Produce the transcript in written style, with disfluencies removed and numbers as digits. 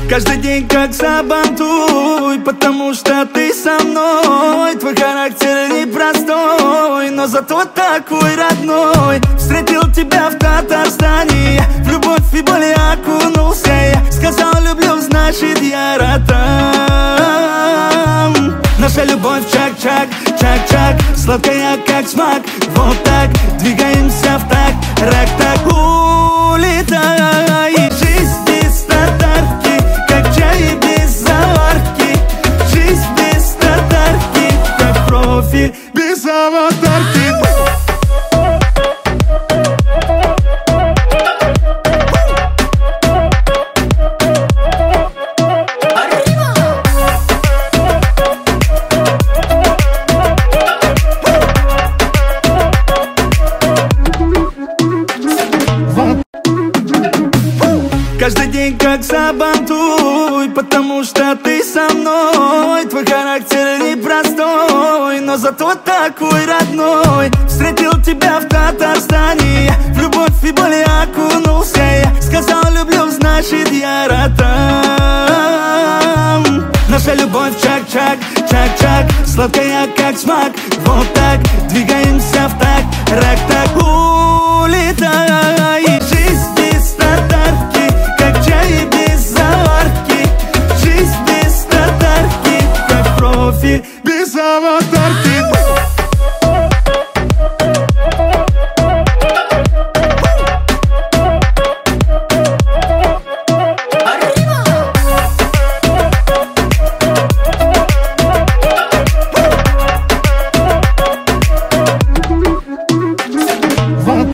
Каждый день как забантуй, потому что ты со мной. Твой характер непростой, но зато такой родной. Встретил тебя в Татарстане, в любовь и боль окунулся я. Сказал люблю, значит я ротам. Наша любовь чак-чак, чак-чак, сладкая как смак. Вот так, двигаемся в такт, рак-так, улетай. Жизнь без татарки, как чай без заварки. Жизнь без татарки, как профиль без аватарки. Каждый день как забантуй, потому что ты со мной. Твой характер непростой, но зато такой родной. Встретил тебя в Татарстане, в любовь и боль окунулся я. Сказал люблю, значит я ротам. Наша любовь чак-чак, чак-чак, сладкая как смак. Вот так, двигаемся в такт.